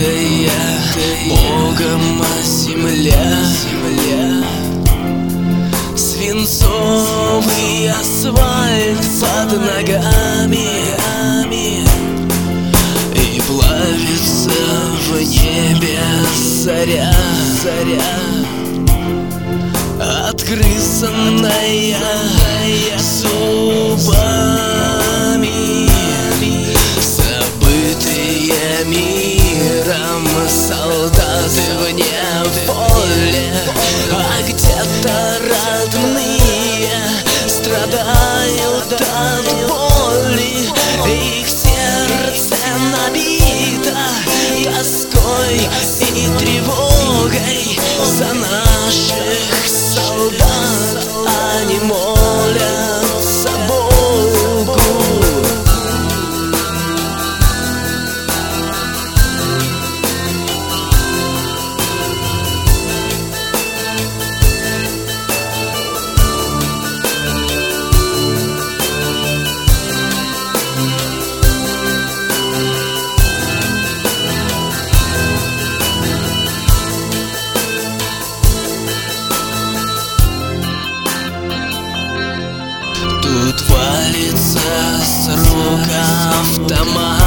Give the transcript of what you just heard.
Богом земля, свинцовый асфальт под ногами, и плавится в небе заря, отгрызанная зубами, забытые миром солдаты вне поле, а где-то родные страдают от боли, их сердце набито тоской и тревогой за наших солдат, они молятся Богу. Тут валится с рук автомат,